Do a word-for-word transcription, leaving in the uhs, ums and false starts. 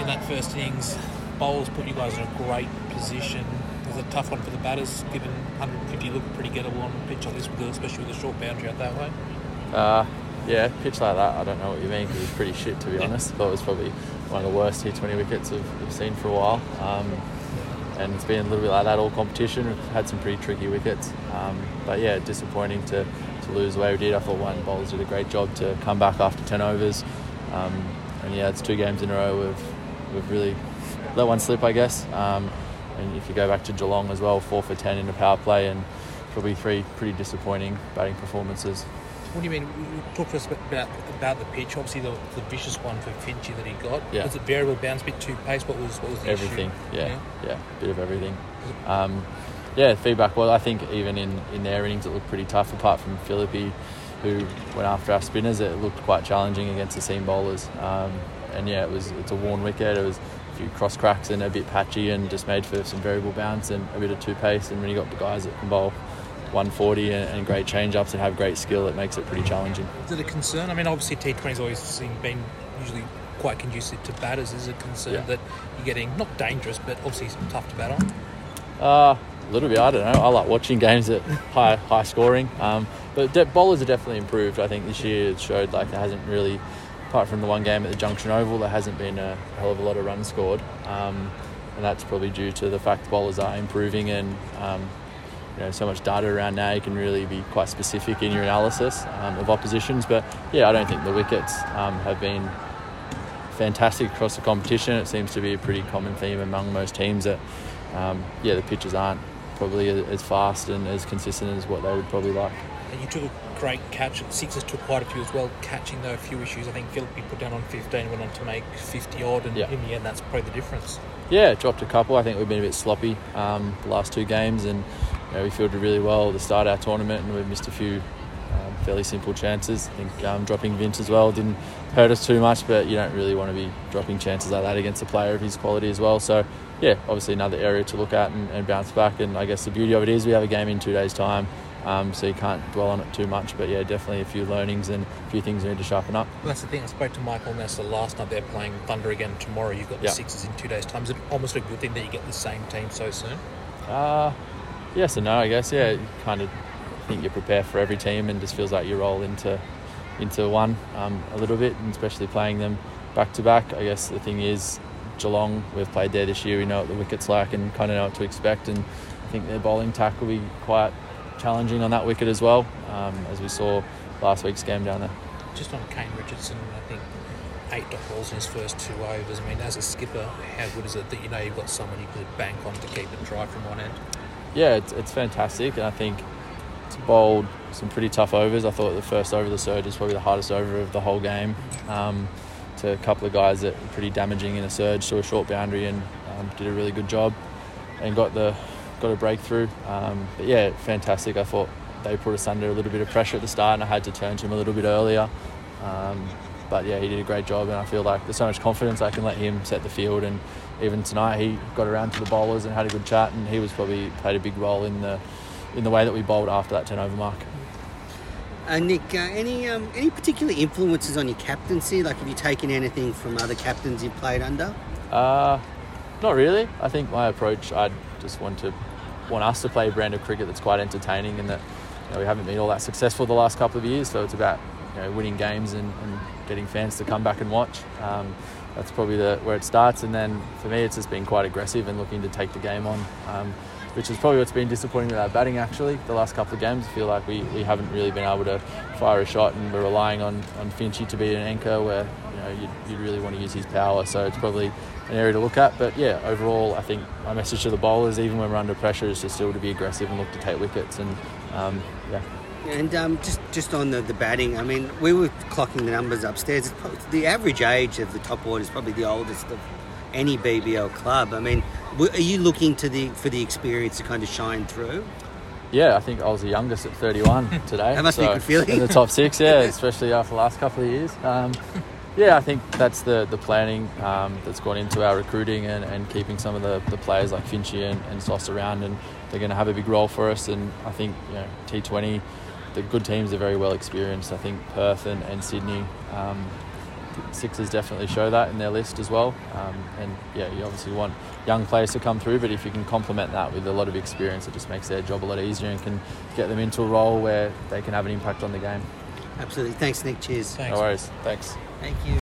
in that first innings. Bowls put you guys in a great position. It was a tough one for the batters, given one hundred fifty looked pretty gettable on a pitch like this, with the, especially with a short boundary out that way. Uh, yeah, pitch like that, I don't know what you mean, because it was pretty shit, to be yeah. honest. I thought it was probably one of the worst T twenty wickets I've, I've seen for a while. Um, and it's been a little bit like that all competition. We've had some pretty tricky wickets. Um, but yeah, disappointing to, to lose the way we did. I thought one bowlers did a great job to come back after ten overs. Um, and yeah, it's two games in a row we've, we've really let one slip, I guess. Um, and if you go back to Geelong as well, four for ten in the power play, and probably three pretty disappointing batting performances. What do you mean? Talk to us about about the pitch. Obviously, the, the vicious one for Finchy that he got. Yeah. Was it variable bounce, bit too pace? What was what was the everything? issue? Yeah, yeah, yeah, bit of everything. Um, yeah, feedback. Well, I think even in, in their innings, it looked pretty tough. Apart from Philippi, who went after our spinners, it looked quite challenging against the seam bowlers. Um, and yeah, it was it's a worn wicket. It was a few cross cracks and a bit patchy, and just made for some variable bounce and a bit of two pace. And when you got the guys that can bowl one forty and, and great change-ups and have great skill, it makes it pretty challenging. Is it a concern? I mean, obviously T twenty's always seen, been usually quite conducive to batters. Is it a concern yeah. that you're getting, not dangerous, but obviously tough to bat on? Uh, a little bit, I don't know. I like watching games at high high scoring. Um, but de- bowlers are definitely improved. I think this year it showed like there hasn't really, apart from the one game at the Junction Oval, there hasn't been a hell of a lot of runs scored. Um, and that's probably due to the fact bowlers are improving, and um, you know, so much data around now, you can really be quite specific in your analysis um, of oppositions. But yeah, I don't think the wickets um, have been fantastic across the competition. It seems to be a pretty common theme among most teams that um, yeah, the pitches aren't probably as fast and as consistent as what they would probably like. And you took a great catch. Sixers took quite a few as well, catching though a few issues. I think Philippi put down on fifteen, went on to make fifty odd, and yeah. in the end that's probably the difference. Yeah, dropped a couple. I think we've been a bit sloppy um, the last two games, and you know, we fielded really well at the start of our tournament, and we've missed a few um, fairly simple chances. I think um, dropping Vince as well didn't hurt us too much, but you don't really want to be dropping chances like that against a player of his quality as well. So yeah, obviously another area to look at and, and bounce back. And I guess the beauty of it is we have a game in two days' time, um, so you can't dwell on it too much. But yeah, definitely a few learnings and a few things we need to sharpen up. Well, that's the thing. I spoke to Michael Nesta last night. They're playing Thunder again tomorrow. You've got the yeah. Sixers in two days' time. Is it almost a good thing that you get the same team so soon? Uh, yes and no, I guess. Yeah, you kind of think you prepare for every team, and just feels like you roll into into one um, a little bit, and especially playing them back to back. I guess the thing is, Geelong, we've played there this year, we know what the wicket's like and kind of know what to expect, and I think their bowling tack will be quite challenging on that wicket as well, um, as we saw last week's game down there. Just on Kane Richardson, I think eight dot balls in his first two overs. I mean, as a skipper, how good is it that you know you've got someone you could bank on to keep it dry from one end? Yeah, it's, it's fantastic, and I think it's bowled some pretty tough overs. I thought the first over of the surge was probably the hardest over of the whole game. Um, to a couple of guys that were pretty damaging in a surge to a short boundary, and um, did a really good job and got the got a breakthrough. Um, but yeah, fantastic. I thought they put us under a little bit of pressure at the start, and I had to turn to him a little bit earlier. Um, but yeah, he did a great job, and I feel like there's so much confidence I can let him set the field. And even tonight, he got around to the bowlers and had a good chat, and he was probably played a big role in the in the way that we bowled after that ten over mark. Uh, Nick, uh, any um, any particular influences on your captaincy? Like, have you taken anything from other captains you've played under? Uh, not really. I think my approach, I just want to want us to play a brand of cricket that's quite entertaining, and that you know, we haven't been all that successful the last couple of years. So it's about you know, winning games and, and getting fans to come back and watch. Um, that's probably the, where it starts. And then for me, it's just been quite aggressive and looking to take the game on. Um, which is probably what's been disappointing with our batting, actually. The last couple of games, I feel like we, we haven't really been able to fire a shot, and we're relying on, on Finchy to be an anchor where you know you'd, you'd really want to use his power. So it's probably an area to look at. But yeah, overall, I think my message to the bowlers, even when we're under pressure, is just still to be aggressive and look to take wickets. And um, yeah. And um, just just on the, the batting, I mean, we were clocking the numbers upstairs. It's probably, the average age of the top order is probably the oldest of any B B L club. I mean, are you looking to the for the experience to kind of shine through? Yeah, I think I was the youngest at thirty-one today. That must so be a good feeling. In the top six, yeah, especially after the last couple of years. Um, yeah, I think that's the, the planning um, that's gone into our recruiting and, and keeping some of the, the players like Finchy and, and Sauce around, and they're going to have a big role for us. And I think you know T twenty, the good teams are very well experienced. I think Perth and, and Sydney, um, Sixers definitely show that in their list as well. Um, and yeah, you obviously want young players to come through, but if you can complement that with a lot of experience, it just makes their job a lot easier and can get them into a role where they can have an impact on the game. Absolutely. Thanks, Nick. Cheers. Thanks. No worries. Thanks. Thank you.